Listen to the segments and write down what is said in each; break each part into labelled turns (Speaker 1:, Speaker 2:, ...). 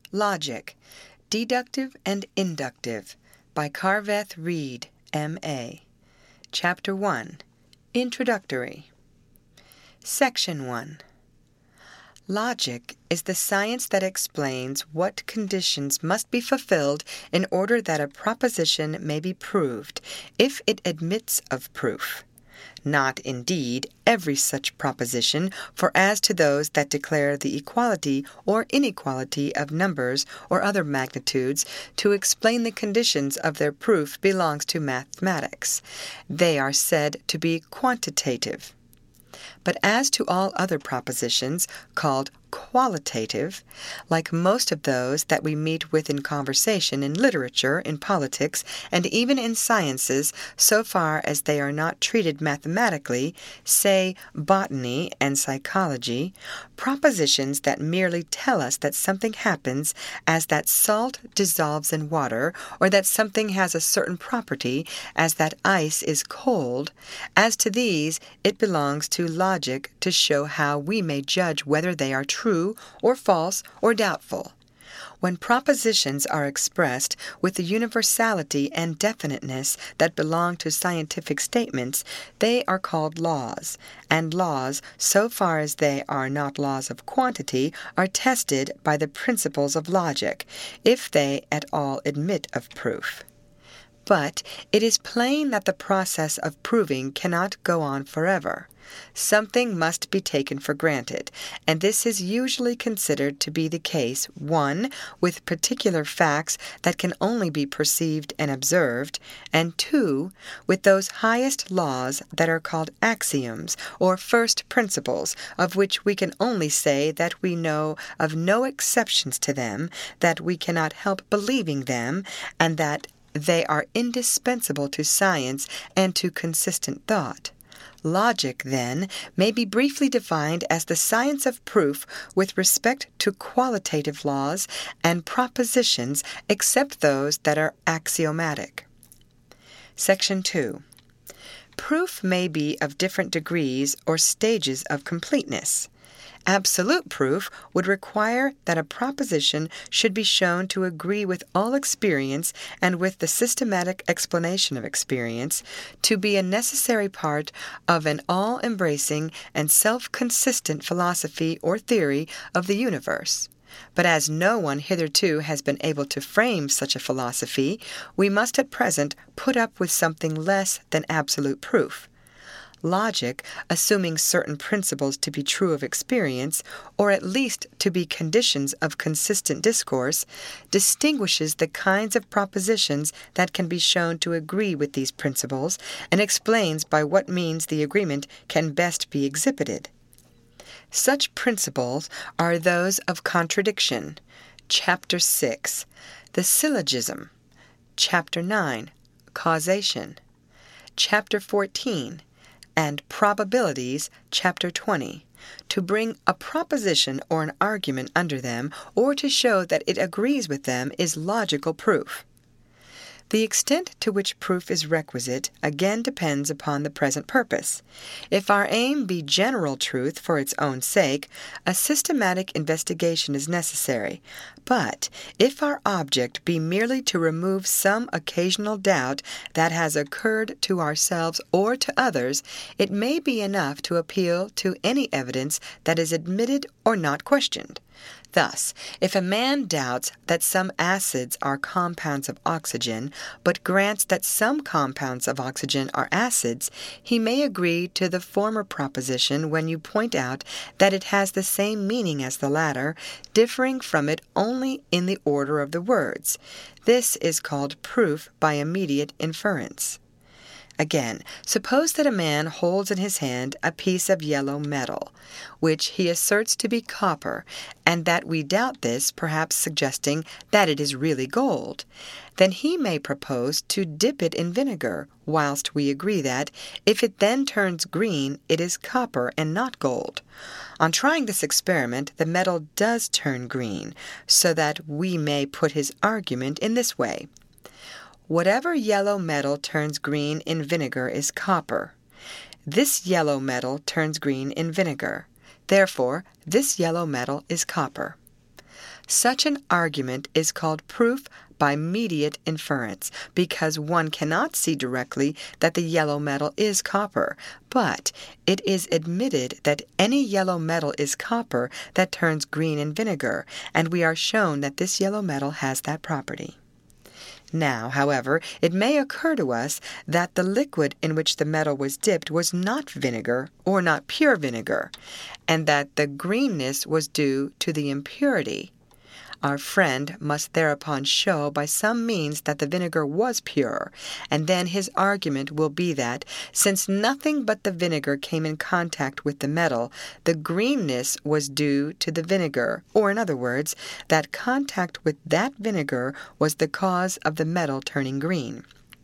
Speaker 1: Logic, Deductive and Inductive, by Carveth Reed, M.A. Chapter 1, Introductory. Section 1. Logic is the science that explains what conditions must be fulfilled in order that a proposition may be proved, if it admits of proof. Not, indeed, every such proposition, for as to those that declare the equality or inequality of numbers or other magnitudes to explain the conditions of their proof belongs to mathematics. They are said to be quantitative. But as to all other propositions, called qualitative, like most of those that we meet with in conversation, in literature, in politics, and even in sciences, so far as they are not treated mathematically, say botany and psychology, propositions that merely tell us that something happens, as that salt dissolves in water, or that something has a certain property, as that ice is cold, as to these it belongs to logic to show how we may judge whether they are true or false or doubtful. When propositions are expressed with the universality and definiteness that belong to scientific statements, they are called laws, and laws, so far as they are not laws of quantity, are tested by the principles of logic, if they at all admit of proof. But it is plain that the process of proving cannot go on forever. Something must be taken for granted, and this is usually considered to be the case, 1, with particular facts that can only be perceived and observed, and 2, with those highest laws that are called axioms, or first principles, of which we can only say that we know of no exceptions to them, that we cannot help believing them, and that they are indispensable to science and to consistent thought. Logic, then, may be briefly defined as the science of proof with respect to qualitative laws and propositions except those that are axiomatic. Section 2. Proof may be of different degrees or stages of completeness. Absolute proof would require that a proposition should be shown to agree with all experience and with the systematic explanation of experience, to be a necessary part of an all-embracing and self-consistent philosophy or theory of the universe. But as no one hitherto has been able to frame such a philosophy, we must at present put up with something less than absolute proof. Logic, assuming certain principles to be true of experience, or at least to be conditions of consistent discourse, distinguishes the kinds of propositions that can be shown to agree with these principles, and explains by what means the agreement can best be exhibited. Such principles are those of contradiction, Chapter 6, the syllogism, Chapter 9, causation, Chapter 14, and probabilities, Chapter 20, to bring a proposition or an argument under them, or to show that it agrees with them, is logical proof. The extent to which proof is requisite again depends upon the present purpose. If our aim be general truth for its own sake, a systematic investigation is necessary. But if our object be merely to remove some occasional doubt that has occurred to ourselves or to others, it may be enough to appeal to any evidence that is admitted or not questioned. Thus, if a man doubts that some acids are compounds of oxygen, but grants that some compounds of oxygen are acids, he may agree to the former proposition when you point out that it has the same meaning as the latter, differing from it only in the order of the words. This is called proof by immediate inference. Again, suppose that a man holds in his hand a piece of yellow metal, which he asserts to be copper, and that we doubt this, perhaps suggesting that it is really gold. Then he may propose to dip it in vinegar, whilst we agree that, if it then turns green, it is copper and not gold. On trying this experiment, the metal does turn green, so that we may put his argument in this way. Whatever yellow metal turns green in vinegar is copper. This yellow metal turns green in vinegar. Therefore, this yellow metal is copper. Such an argument is called proof by mediate inference, because one cannot see directly that the yellow metal is copper, but it is admitted that any yellow metal is copper that turns green in vinegar, and we are shown that this yellow metal has that property. Now, however, it may occur to us that the liquid in which the metal was dipped was not vinegar or not pure vinegar, and that the greenness was due to the impurity. Our friend must thereupon show by some means that the vinegar was pure, and then his argument will be that, since nothing but the vinegar came in contact with the metal, the greenness was due to the vinegar, or in other words, that contact with that vinegar was the cause of the metal turning green.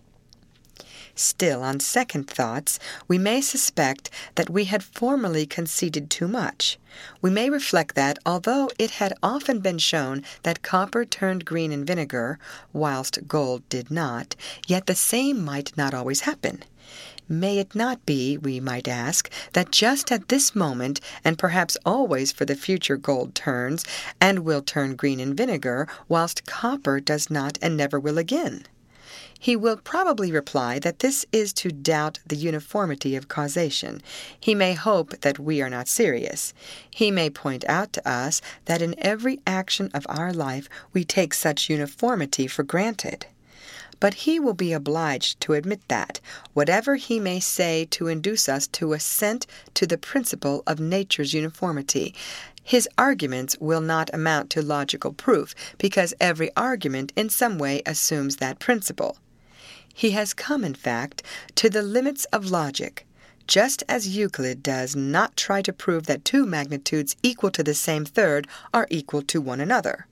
Speaker 1: Still, on second thoughts, we may suspect that we had formerly conceded too much. We may reflect that, although it had often been shown that copper turned green in vinegar, whilst gold did not, yet the same might not always happen. May it not be, we might ask, that just at this moment, and perhaps always for the future, gold turns, and will turn green in vinegar, whilst copper does not and never will again? He will probably reply that this is to doubt the uniformity of causation. He may hope that we are not serious. He may point out to us that in every action of our life we take such uniformity for granted. But he will be obliged to admit that, whatever he may say to induce us to assent to the principle of nature's uniformity, his arguments will not amount to logical proof, because every argument in some way assumes that principle. He has come, in fact, to the limits of logic, just as Euclid does not try to prove that two magnitudes equal to the same third are equal to one another.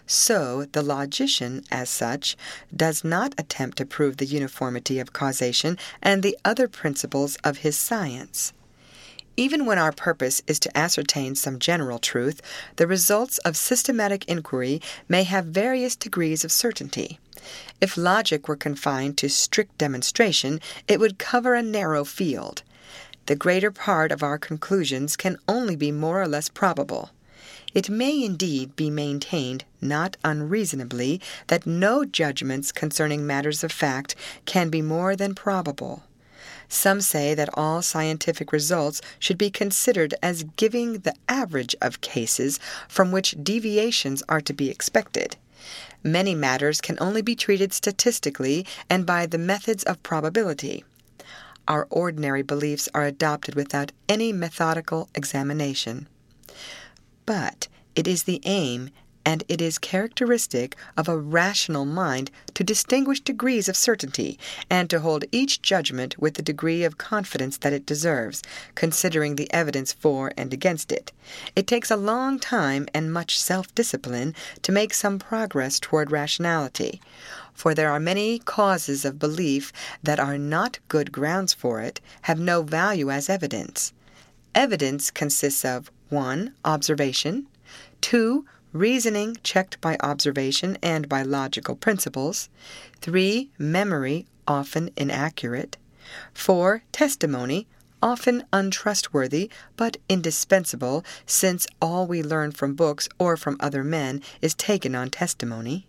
Speaker 1: So the logician, as such, does not attempt to prove the uniformity of causation and the other principles of his science. Even when our purpose is to ascertain some general truth, the results of systematic inquiry may have various degrees of certainty. If logic were confined to strict demonstration, it would cover a narrow field. The greater part of our conclusions can only be more or less probable. It may indeed be maintained, not unreasonably, that no judgments concerning matters of fact can be more than probable. Some say that all scientific results should be considered as giving the average of cases from which deviations are to be expected. Many matters can only be treated statistically and by the methods of probability. Our ordinary beliefs are adopted without any methodical examination. But it is the aim, and it is characteristic of a rational mind to distinguish degrees of certainty, and to hold each judgment with the degree of confidence that it deserves, considering the evidence for and against it. It takes a long time and much self-discipline to make some progress toward rationality, for there are many causes of belief that are not good grounds for it, have no value as evidence. Evidence consists of 1. Observation, 2. Reasoning checked by observation and by logical principles, 3. Memory, often inaccurate, 4. Testimony, often untrustworthy, but indispensable, since all we learn from books or from other men is taken on testimony,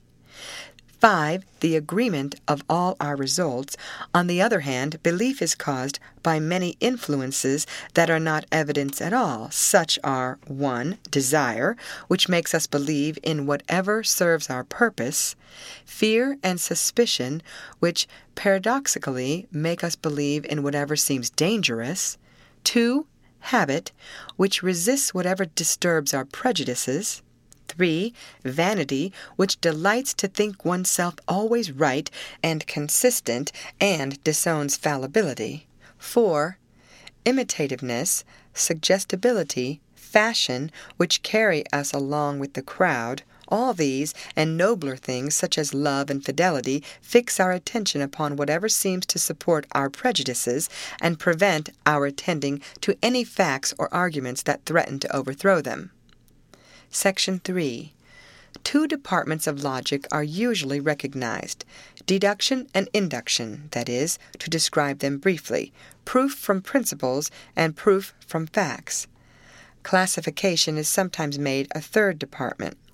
Speaker 1: 5. The agreement of all our results. On the other hand, belief is caused by many influences that are not evidence at all. Such are 1. Desire, which makes us believe in whatever serves our purpose, fear and suspicion, which paradoxically make us believe in whatever seems dangerous, 2. Habit, which resists whatever disturbs our prejudices, 3. Vanity, which delights to think oneself always right and consistent and disowns fallibility. 4. Imitativeness, suggestibility, fashion, which carry us along with the crowd. All these, and nobler things such as love and fidelity, fix our attention upon whatever seems to support our prejudices and prevent our attending to any facts or arguments that threaten to overthrow them. Section 3. 2 departments of logic are usually recognized: deduction and induction, that is, to describe them briefly, proof from principles and proof from facts. Classification is sometimes made a 3rd department.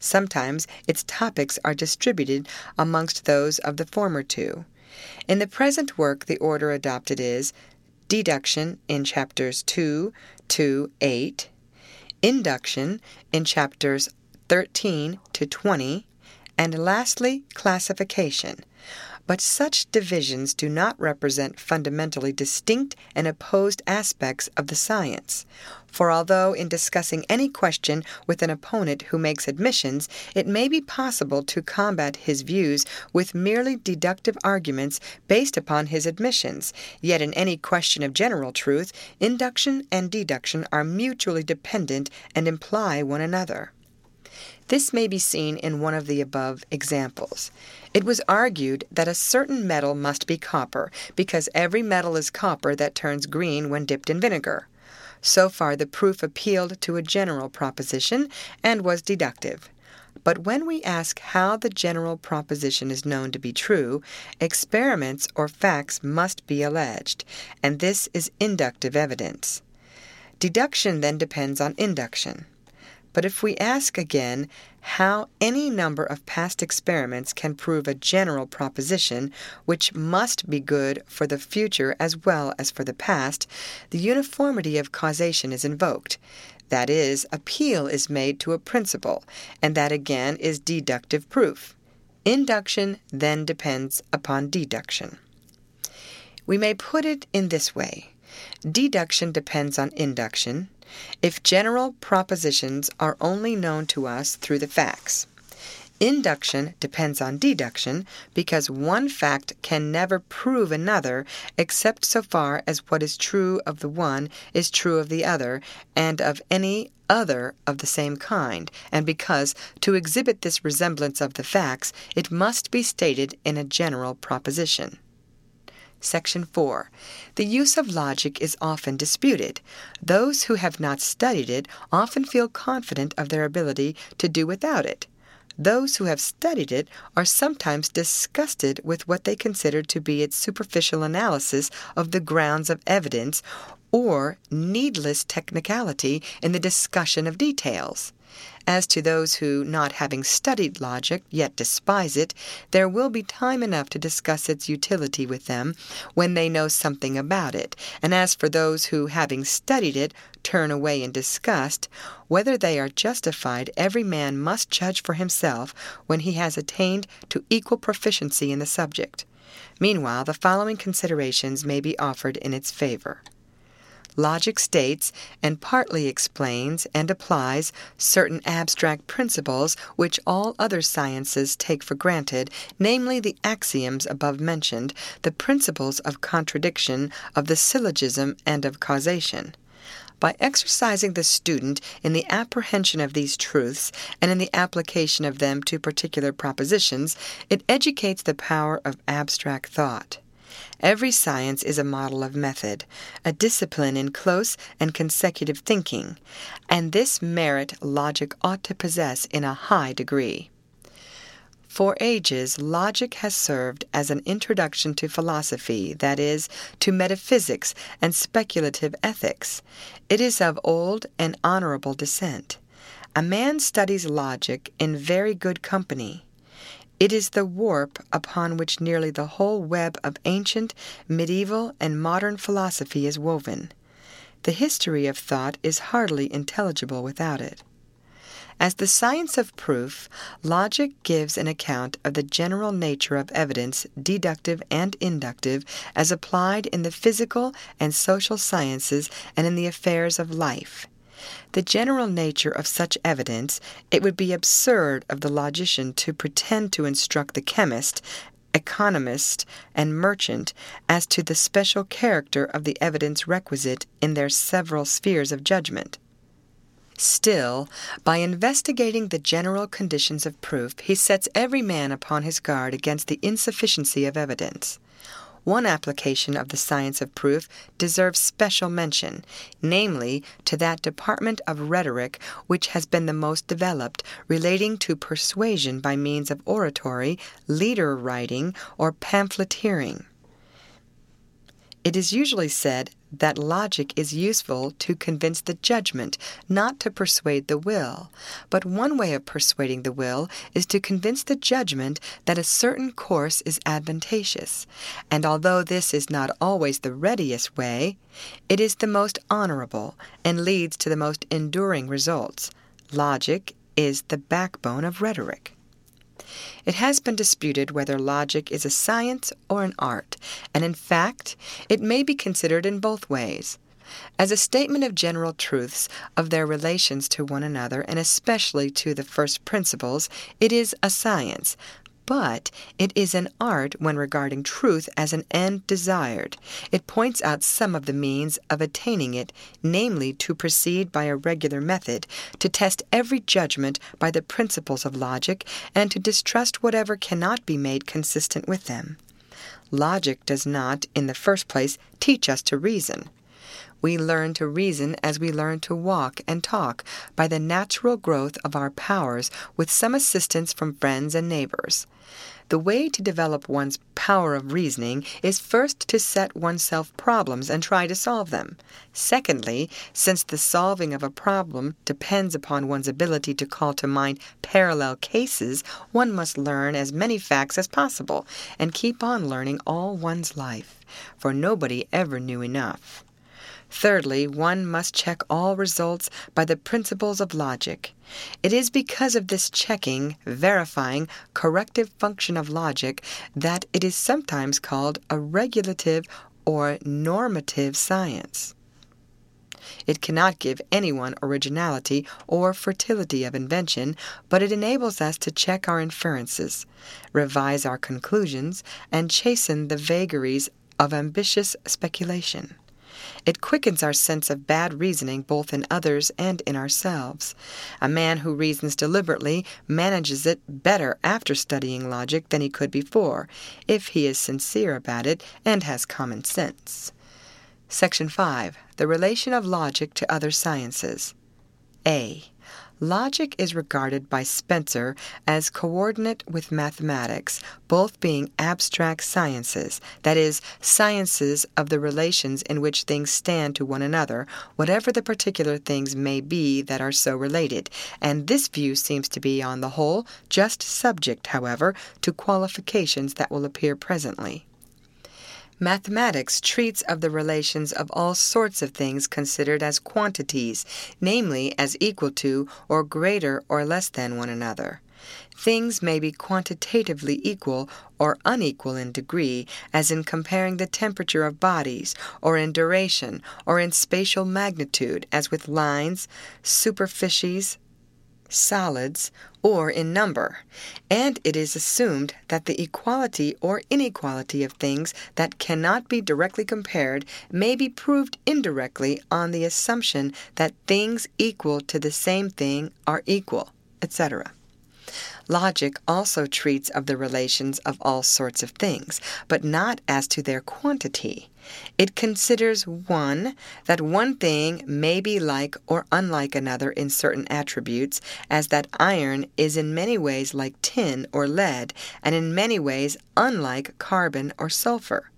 Speaker 1: Sometimes its topics are distributed amongst those of the former two. In the present work, the order adopted is deduction in chapters 2 to 8, induction in chapters 13 to 20, and lastly, classification. But such divisions do not represent fundamentally distinct and opposed aspects of the science. For although in discussing any question with an opponent who makes admissions, it may be possible to combat his views with merely deductive arguments based upon his admissions, yet in any question of general truth, induction and deduction are mutually dependent and imply one another. This may be seen in one of the above examples. It was argued that a certain metal must be copper, because every metal is copper that turns green when dipped in vinegar. So far the proof appealed to a general proposition and was deductive. But when we ask how the general proposition is known to be true, experiments or facts must be alleged, and this is inductive evidence. Deduction then depends on induction. But if we ask again how any number of past experiments can prove a general proposition, which must be good for the future as well as for the past, the uniformity of causation is invoked. That is, appeal is made to a principle, and that again is deductive proof. Induction then depends upon deduction. We may put it in this way. Deduction depends on induction if general propositions are only known to us through the facts. Induction depends on deduction because one fact can never prove another except so far as what is true of the one is true of the other and of any other of the same kind, and because to exhibit this resemblance of the facts, it must be stated in a general proposition. Section 4. The use of logic is often disputed. Those who have not studied it often feel confident of their ability to do without it. Those who have studied it are sometimes disgusted with what they consider to be its superficial analysis of the grounds of evidence or needless technicality in the discussion of details. As to those who, not having studied logic, yet despise it, there will be time enough to discuss its utility with them when they know something about it. And as for those who, having studied it, turn away in disgust, whether they are justified, every man must judge for himself when he has attained to equal proficiency in the subject. Meanwhile, the following considerations may be offered in its favor. Logic states and partly explains and applies certain abstract principles which all other sciences take for granted, namely the axioms above mentioned, the principles of contradiction, of the syllogism, and of causation. By exercising the student in the apprehension of these truths and in the application of them to particular propositions, it educates the power of abstract thought. Every science is a model of method, a discipline in close and consecutive thinking, and this merit logic ought to possess in a high degree. For ages, logic has served as an introduction to philosophy, that is, to metaphysics and speculative ethics. It is of old and honorable descent. A man studies logic in very good company. It is the warp upon which nearly the whole web of ancient, medieval, and modern philosophy is woven. The history of thought is hardly intelligible without it. As the science of proof, logic gives an account of the general nature of evidence, deductive and inductive, as applied in the physical and social sciences and in the affairs of life. The general nature of such evidence, it would be absurd of the logician to pretend to instruct the chemist, economist, and merchant as to the special character of the evidence requisite in their several spheres of judgment. Still, by investigating the general conditions of proof, he sets every man upon his guard against the insufficiency of evidence. One application of the science of proof deserves special mention, namely to that department of rhetoric which has been the most developed, relating to persuasion by means of oratory, leader writing, or pamphleteering. It is usually said that logic is useful to convince the judgment, not to persuade the will. But one way of persuading the will is to convince the judgment that a certain course is advantageous. And although this is not always the readiest way, it is the most honorable and leads to the most enduring results. Logic is the backbone of rhetoric. It has been disputed whether logic is a science or an art, and in fact, it may be considered in both ways. As a statement of general truths of their relations to one another, and especially to the first principles, it is a science. But it is an art when regarding truth as an end desired. It points out some of the means of attaining it, namely to proceed by a regular method, to test every judgment by the principles of logic, and to distrust whatever cannot be made consistent with them. Logic does not, in the first place, teach us to reason. We learn to reason as we learn to walk and talk, by the natural growth of our powers with some assistance from friends and neighbors. The way to develop one's power of reasoning is first to set oneself problems and try to solve them. Secondly, since the solving of a problem depends upon one's ability to call to mind parallel cases, one must learn as many facts as possible and keep on learning all one's life, for nobody ever knew enough. Thirdly, one must check all results by the principles of logic. It is because of this checking, verifying, corrective function of logic that it is sometimes called a regulative or normative science. It cannot give anyone originality or fertility of invention, but it enables us to check our inferences, revise our conclusions, and chasten the vagaries of ambitious speculation. It quickens our sense of bad reasoning both in others and in ourselves. A man who reasons deliberately manages it better after studying logic than he could before, if he is sincere about it and has common sense. Section 5. The relation of logic to other sciences. A. Logic is regarded by Spencer as coordinate with mathematics, both being abstract sciences, that is, sciences of the relations in which things stand to one another, whatever the particular things may be that are so related, and this view seems to be, on the whole, just subject, however, to qualifications that will appear presently. Mathematics treats of the relations of all sorts of things considered as quantities, namely as equal to or greater or less than one another. Things may be quantitatively equal or unequal in degree, as in comparing the temperature of bodies, or in duration, or in spatial magnitude, as with lines, superficies, solids, or in number, and it is assumed that the equality or inequality of things that cannot be directly compared may be proved indirectly on the assumption that things equal to the same thing are equal, etc. Logic also treats of the relations of all sorts of things, but not as to their quantity. It considers, 1, that one thing may be like or unlike another in certain attributes, as that iron is in many ways like tin or lead, and in many ways unlike carbon or sulfur.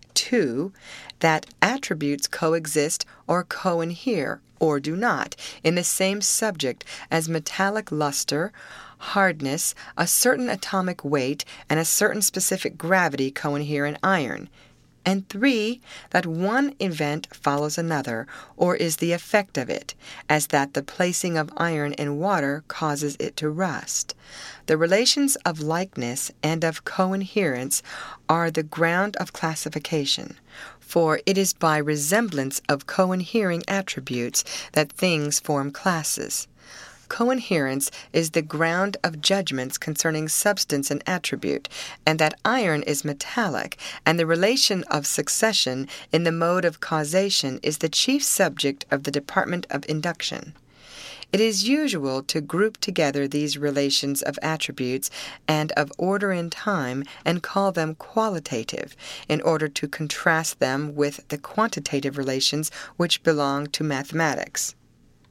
Speaker 1: 2, that attributes coexist or coinhere, or do not, in the same subject, as metallic luster, hardness, a certain atomic weight, and a certain specific gravity coinhere in iron. And 3, that one event follows another, or is the effect of it, as that the placing of iron in water causes it to rust. The relations of likeness and of coinherence are the ground of classification, for it is by resemblance of coinhering attributes that things form classes. Coinherence is the ground of judgments concerning substance and attribute, and that iron is metallic, and the relation of succession in the mode of causation is the chief subject of the department of induction. It is usual to group together these relations of attributes and of order in time and call them qualitative, in order to contrast them with the quantitative relations which belong to mathematics.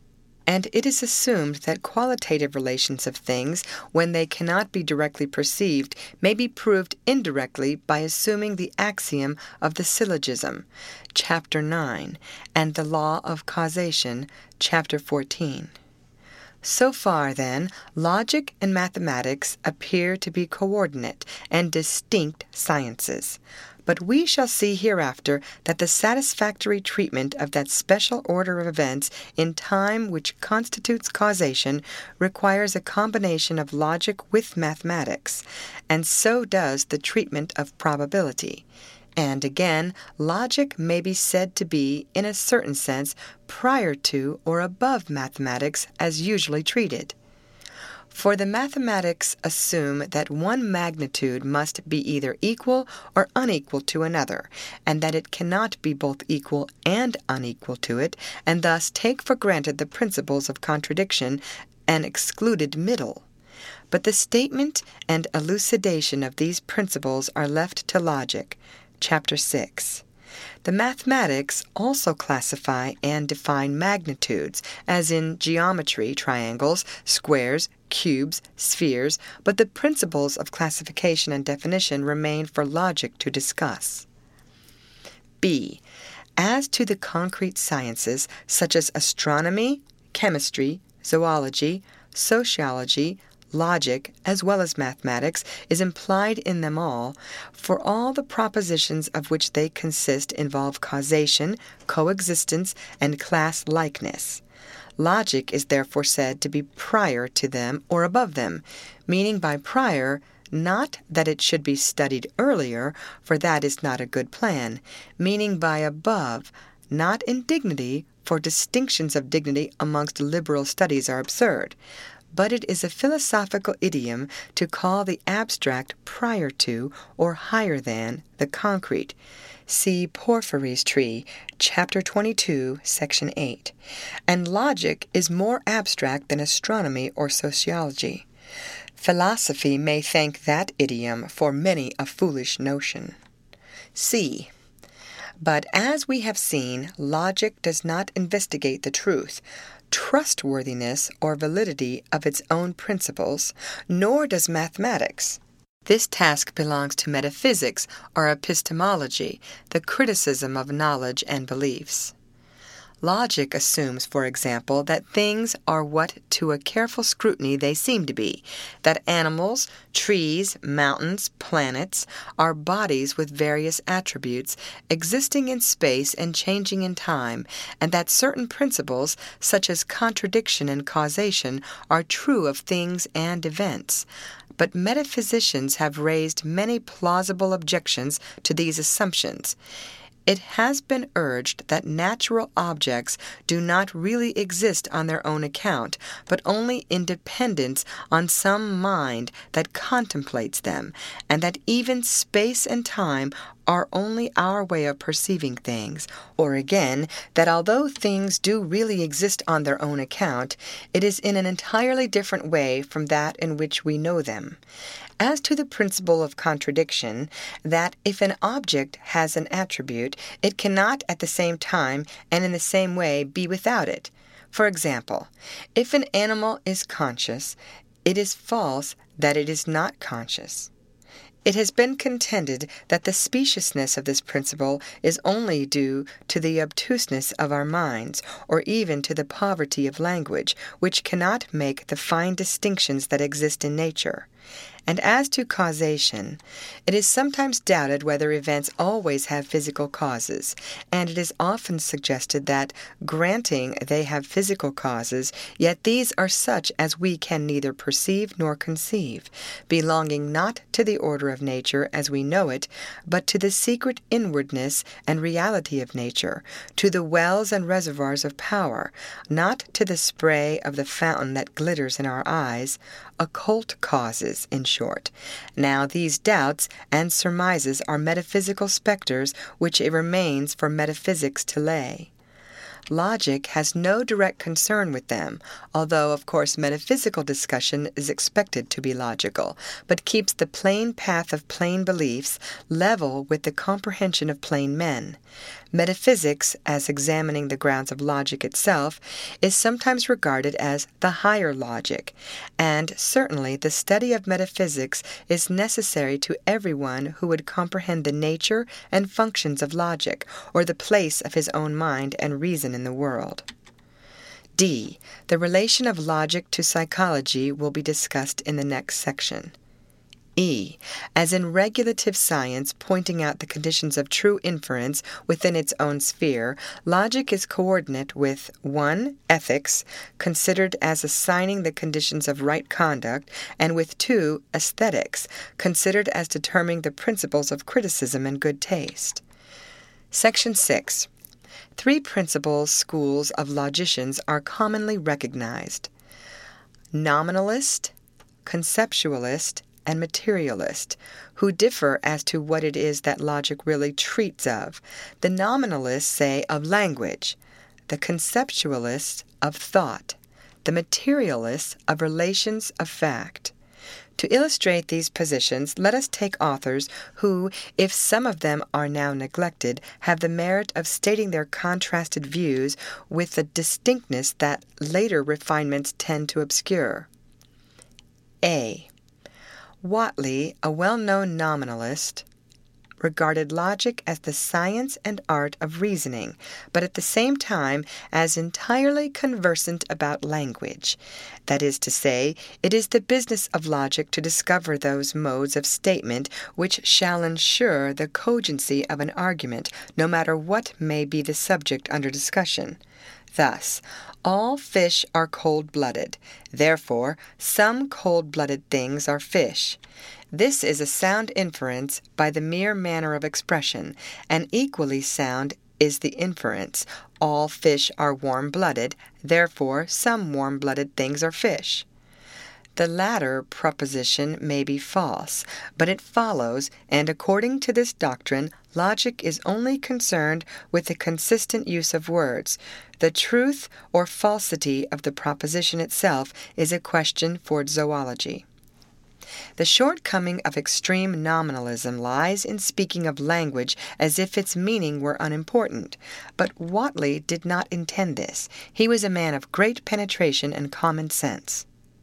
Speaker 1: and it is assumed that qualitative relations of things, when they cannot be directly perceived, may be proved indirectly by assuming the axiom of the syllogism, Chapter 9, and the law of causation, Chapter 14. So far, then, logic and mathematics appear to be coordinate and distinct sciences. But we shall see hereafter that the satisfactory treatment of that special order of events in time which constitutes causation requires a combination of logic with mathematics, and so does the treatment of probability. And again, logic may be said to be, in a certain sense, prior to or above mathematics as usually treated. For the mathematics assume that one magnitude must be either equal or unequal to another, and that it cannot be both equal and unequal to it, and thus take for granted the principles of contradiction, an excluded middle. But the statement and elucidation of these principles are left to logic, Chapter 6. The mathematics also classify and define magnitudes, as in geometry, triangles, squares, cubes, spheres, but the principles of classification and definition remain for logic to discuss. B. As to the concrete sciences, such as astronomy, chemistry, zoology, sociology, logic, as well as mathematics, is implied in them all, for all the propositions of which they consist involve causation, coexistence, and class-likeness. Logic is therefore said to be prior to them or above them, meaning by prior not that it should be studied earlier, for that is not a good plan, meaning by above, not in dignity, for distinctions of dignity amongst liberal studies are absurd, but it is a philosophical idiom to call the abstract prior to or higher than the concrete. See Porphyry's Tree, Chapter 22, Section 8. And logic is more abstract than astronomy or sociology. Philosophy may thank that idiom for many a foolish notion. C. But as we have seen, logic does not investigate the truth, trustworthiness, or validity of its own principles, nor does mathematics. This task belongs to metaphysics or epistemology, the criticism of knowledge and beliefs. Logic assumes, for example, that things are what to a careful scrutiny they seem to be, that animals, trees, mountains, planets are bodies with various attributes, existing in space and changing in time, and that certain principles, such as contradiction and causation, are true of things and events. But metaphysicians have raised many plausible objections to these assumptions. It has been urged that natural objects do not really exist on their own account, but only in dependence on some mind that contemplates them, and that even space and time are only our way of perceiving things, or again, that although things do really exist on their own account, it is in an entirely different way from that in which we know them. As to the principle of contradiction, that if an object has an attribute, it cannot at the same time and in the same way be without it. For example, if an animal is conscious, it is false that it is not conscious. It has been contended that the speciousness of this principle is only due to the obtuseness of our minds, or even to the poverty of language, which cannot make the fine distinctions that exist in nature. And as to causation, it is sometimes doubted whether events always have physical causes, and it is often suggested that, granting they have physical causes, yet these are such as we can neither perceive nor conceive, belonging not to the order of nature as we know it, but to the secret inwardness and reality of nature, to the wells and reservoirs of power, not to the spray of the fountain that glitters in our eyes, occult causes, in short. Now these doubts and surmises are metaphysical spectres which it remains for metaphysics to lay. Logic has no direct concern with them, although, of course, metaphysical discussion is expected to be logical, but keeps the plain path of plain beliefs level with the comprehension of plain men. Metaphysics, as examining the grounds of logic itself, is sometimes regarded as the higher logic, and certainly the study of metaphysics is necessary to everyone who would comprehend the nature and functions of logic, or the place of his own mind and reason in the world. D. The relation of logic to psychology will be discussed in the next section. E. As in regulative science pointing out the conditions of true inference within its own sphere, logic is coordinate with 1. Ethics, considered as assigning the conditions of right conduct, and with 2. Aesthetics, considered as determining the principles of criticism and good taste. Section 6. 3 principal schools of logicians are commonly recognized: nominalist, conceptualist, and materialist, who differ as to what it is that logic really treats of. The nominalists say of language, the conceptualists of thought, the materialists of relations of fact. To illustrate these positions, let us take authors who, if some of them are now neglected, have the merit of stating their contrasted views with the distinctness that later refinements tend to obscure. A. Whately, a well-known nominalist, regarded logic as the science and art of reasoning, but at the same time as entirely conversant about language. That is to say, it is the business of logic to discover those modes of statement which shall ensure the cogency of an argument, no matter what may be the subject under discussion. Thus, all fish are cold-blooded. Therefore, some cold-blooded things are fish. This is a sound inference by the mere manner of expression, and equally sound is the inference, all fish are warm-blooded, therefore some warm-blooded things are fish. The latter proposition may be false, but it follows, and according to this doctrine, logic is only concerned with the consistent use of words. The truth or falsity of the proposition itself is a question for zoology. The shortcoming of extreme nominalism lies in speaking of language as if its meaning were unimportant. But Whately did not intend this. He was a man of great penetration and common sense.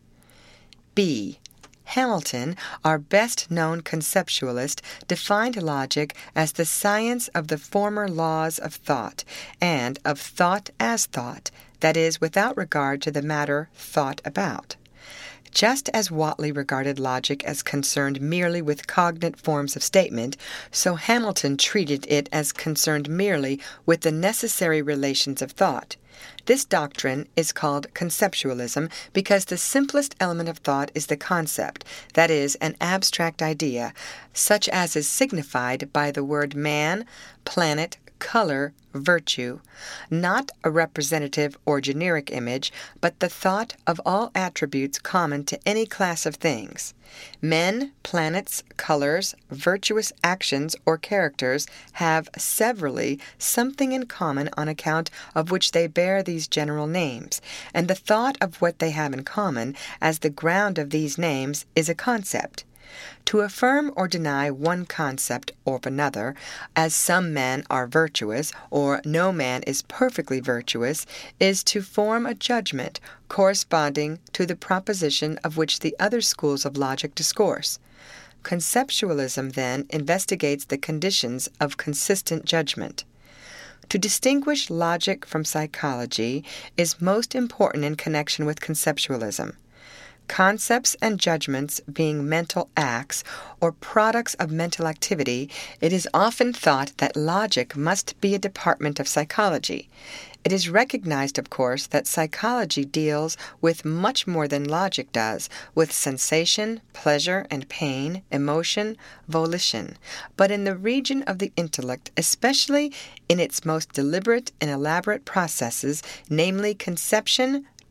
Speaker 1: B. Hamilton, our best-known conceptualist, defined logic as the science of the former laws of thought, and of thought as thought, that is, without regard to the matter thought about. Just as Whately regarded logic as concerned merely with cognate forms of statement, so Hamilton treated it as concerned merely with the necessary relations of thought. This doctrine is called conceptualism because the simplest element of thought is the concept, that is, an abstract idea, such as is signified by the word man, planet, color, virtue, not a representative or generic image, but the thought of all attributes common to any class of things. Men, planets, colors, virtuous actions, or characters have severally something in common on account of which they bear these general names, and the thought of what they have in common as the ground of these names is a concept. To affirm or deny one concept of another, as some men are virtuous, or no man is perfectly virtuous, is to form a judgment corresponding to the proposition of which the other schools of logic discourse. Conceptualism, then, investigates the conditions of consistent judgment. To distinguish logic from psychology is most important in connection with conceptualism. Concepts and judgments being mental acts or products of mental activity, it is often thought that logic must be a department of psychology. It is recognized, of course, that psychology deals with much more than logic does, with sensation, pleasure and pain, emotion, volition, but in the region of the intellect, especially in its most deliberate and elaborate processes, namely conception,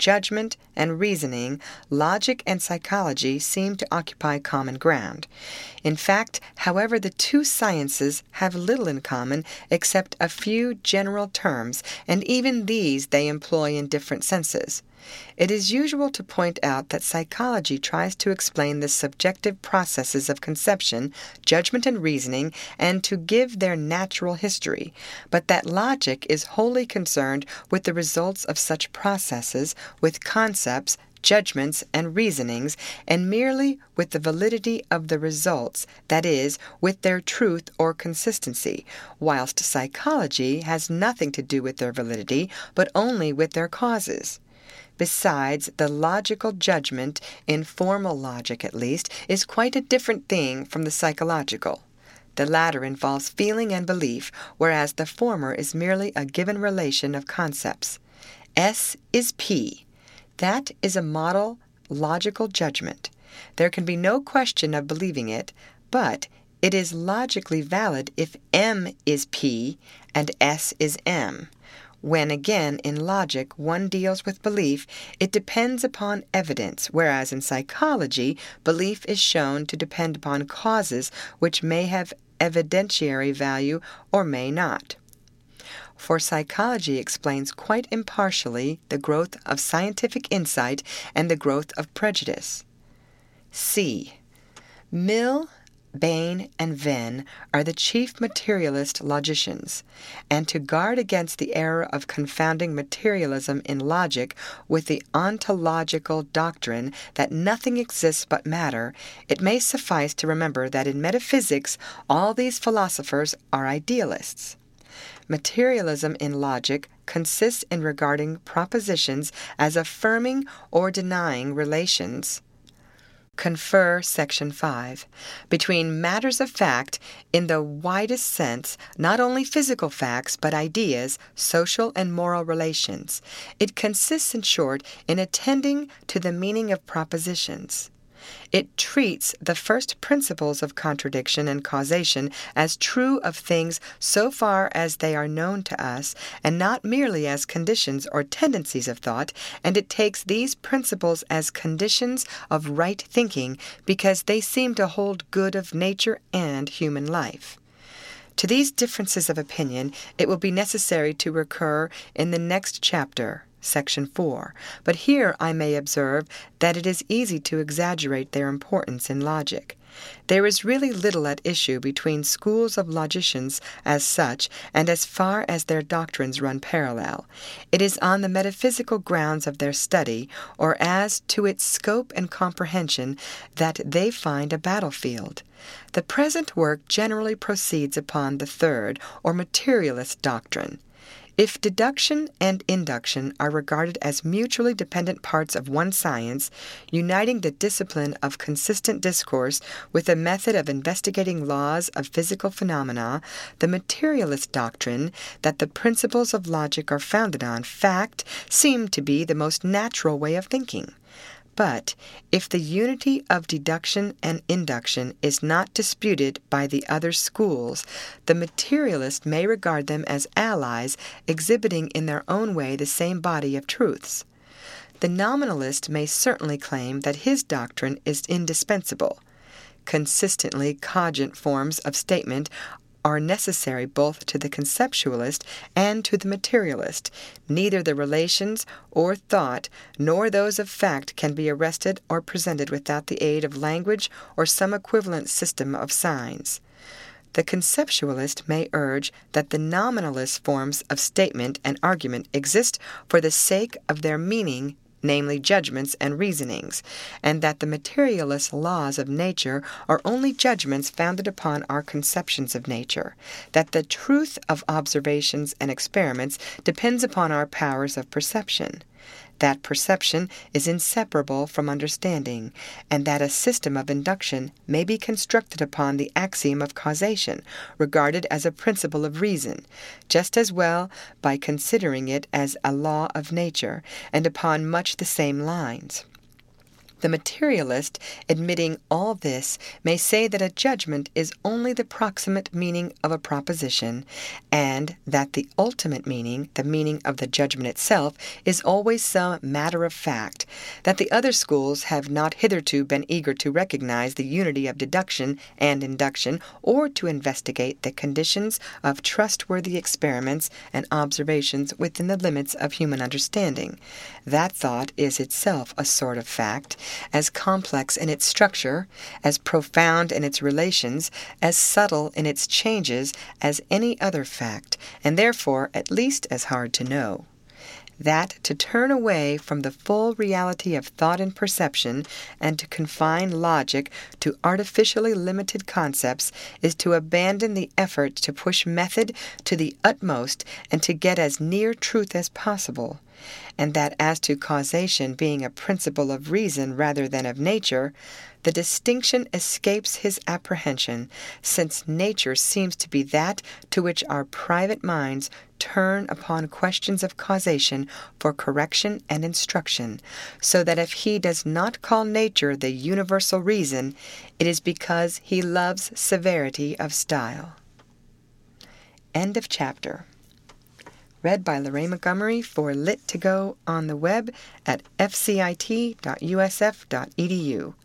Speaker 1: judgment, and reasoning, logic and psychology seem to occupy common ground. In fact, however, the two sciences have little in common except a few general terms, and even these they employ in different senses. It is usual to point out that psychology tries to explain the subjective processes of conception, judgment, and reasoning, and to give their natural history, but that logic is wholly concerned with the results of such processes, with concepts, judgments, and reasonings, and merely with the validity of the results, that is, with their truth or consistency, whilst psychology has nothing to do with their validity, but only with their causes. Besides, the logical judgment, in formal logic at least, is quite a different thing from the psychological. The latter involves feeling and belief, whereas the former is merely a given relation of concepts. S is P. That is a model logical judgment. There can be no question of believing it, but it is logically valid if M is P and S is M. When, again, in logic one deals with belief, it depends upon evidence, whereas in psychology, belief is shown to depend upon causes which may have evidentiary value or may not. For psychology explains quite impartially the growth of scientific insight and the growth of prejudice. C. Mill, Bain, and Venn are the chief materialist logicians, and to guard against the error of confounding materialism in logic with the ontological doctrine that nothing exists but matter, it may suffice to remember that in metaphysics all these philosophers are idealists. Materialism in logic consists in regarding propositions as affirming or denying relations. Confer Section 5. Between matters of fact, in the widest sense, not only physical facts, but ideas, social and moral relations. It consists, in short, in attending to the meaning of propositions. It treats the first principles of contradiction and causation as true of things so far as they are known to us, and not merely as conditions or tendencies of thought, and it takes these principles as conditions of right thinking because they seem to hold good of nature and human life. To these differences of opinion it will be necessary to recur in the next chapter, Section 4, but here I may observe that it is easy to exaggerate their importance in logic. There is really little at issue between schools of logicians as such, and as far as their doctrines run parallel. It is on the metaphysical grounds of their study, or as to its scope and comprehension, that they find a battlefield. The present work generally proceeds upon the third, or materialist doctrine. If deduction and induction are regarded as mutually dependent parts of one science, uniting the discipline of consistent discourse with the method of investigating laws of physical phenomena, the materialist doctrine that the principles of logic are founded on fact seemed to be the most natural way of thinking. But if the unity of deduction and induction is not disputed by the other schools, the materialist may regard them as allies exhibiting in their own way the same body of truths. The nominalist may certainly claim that his doctrine is indispensable. Consistently cogent forms of statement are necessary both to the conceptualist and to the materialist. Neither the relations or thought nor those of fact can be arrested or presented without the aid of language or some equivalent system of signs. The conceptualist may urge that the nominalist forms of statement and argument exist for the sake of their meaning, namely judgments and reasonings, and that the materialist laws of nature are only judgments founded upon our conceptions of nature, that the truth of observations and experiments depends upon our powers of perception, that perception is inseparable from understanding, and that a system of induction may be constructed upon the axiom of causation, regarded as a principle of reason, just as well by considering it as a law of nature, and upon much the same lines. The materialist, admitting all this, may say that a judgment is only the proximate meaning of a proposition, and that the ultimate meaning, the meaning of the judgment itself, is always some matter of fact, that the other schools have not hitherto been eager to recognize the unity of deduction and induction, or to investigate the conditions of trustworthy experiments and observations within the limits of human understanding. That thought is itself a sort of fact, as complex in its structure, as profound in its relations, as subtle in its changes as any other fact, and therefore at least as hard to know. That to turn away from the full reality of thought and perception, and to confine logic to artificially limited concepts, is to abandon the effort to push method to the utmost and to get as near truth as possible. And that as to causation being a principle of reason rather than of nature, the distinction escapes his apprehension, since nature seems to be that to which our private minds turn upon questions of causation for correction and instruction, so that if he does not call nature the universal reason, it is because he loves severity of style. End of chapter. Read by Lorraine Montgomery for Lit2Go on the web at fcit.usf.edu.